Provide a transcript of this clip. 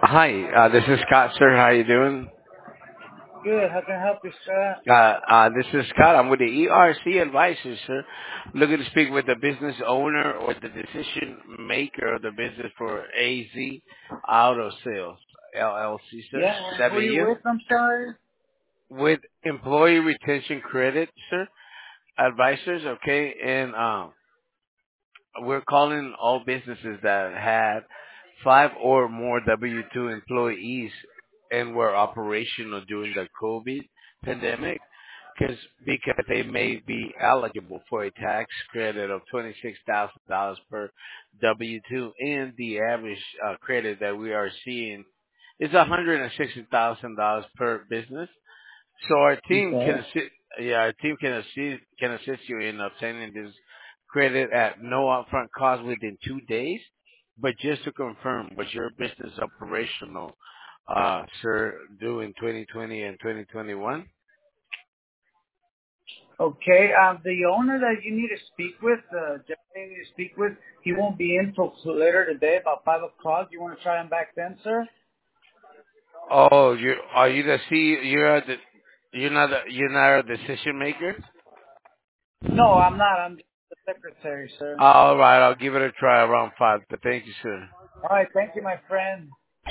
Hi, this is Scott, sir. How you doing? Good. How can I help you, Scott? This is Scott. I'm with the ERC Advisors, sir. Looking to speak with the business owner or the decision maker of the business for AZ Auto Sales LLC, sir. Yeah. That Who are be you you? with? I'm sorry. With employee retention credit, sir. Advisors, okay, and we're calling all businesses that had five or more W-2 employees and were operational during the COVID pandemic because they may be eligible for a tax credit of $26,000 per W-2, and the average credit that we are seeing is $160,000 per business. So our team can Okay. assist, yeah, our team can assist you in obtaining this credit at no upfront cost within 2 days. But just to confirm, was your business operational, sir, during 2020 and 2021? Okay. The owner that you need to speak with, gentleman you need to speak with, he won't be in till later today, about 5 o'clock. You want to try him back then, sir? Oh, are you the you're not a decision maker? No, I'm not. I'm just the secretary, sir. All right, I'll give it a try around 5. But thank you, sir. All right. Thank you, my friend.